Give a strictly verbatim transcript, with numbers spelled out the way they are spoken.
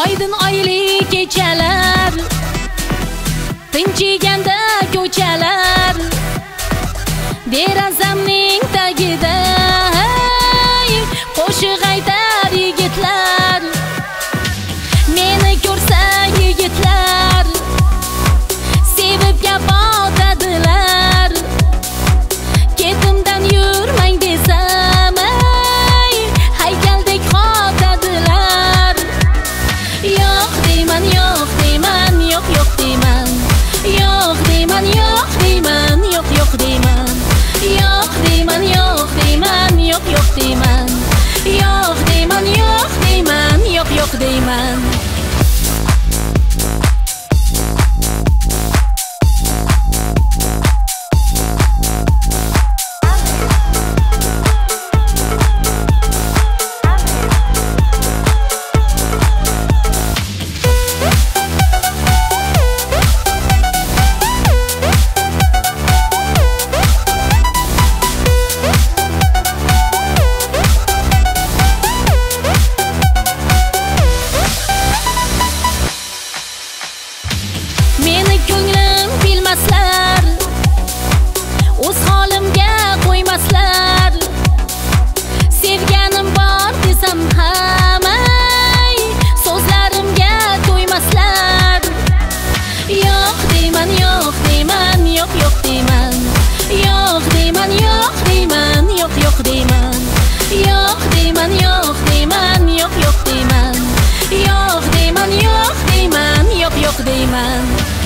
Oydin oyli kechalar, tinchiganda ko'chalar, derazamning tagida qo'shiq aytar yigitlar. Meni ko'rsa yigitlar sevib gap otadilar. Ketimdan yurmang desam haykaldek qotadilar. Yo'q deyman, yo'q deyman, yo'q yo'q deyman. Yo'q deyman, yo'q deyman, yo'q yo'q deyman. Yo'q deyman, yo'q deyman, yo'q yo'q deyman. Yo'q deyman, yo'q deyman, yo'q yo'q deyman. Meni ko'nglim bilmaslar, o'z holimga qo'ymaslar. Sevganim bor desam ham so'zlarimga to'ymaslar. Yo'q deyman, yo'q deyman, yo'q yo'q deyman. Yo'q deyman, yo'q deyman, yo'q yo'q deyman. Yo'q deyman, yo'q deyman, yo'q yo'q deyman. Yo'q deyman, yo'q deyman, yo'q yo'q deyman.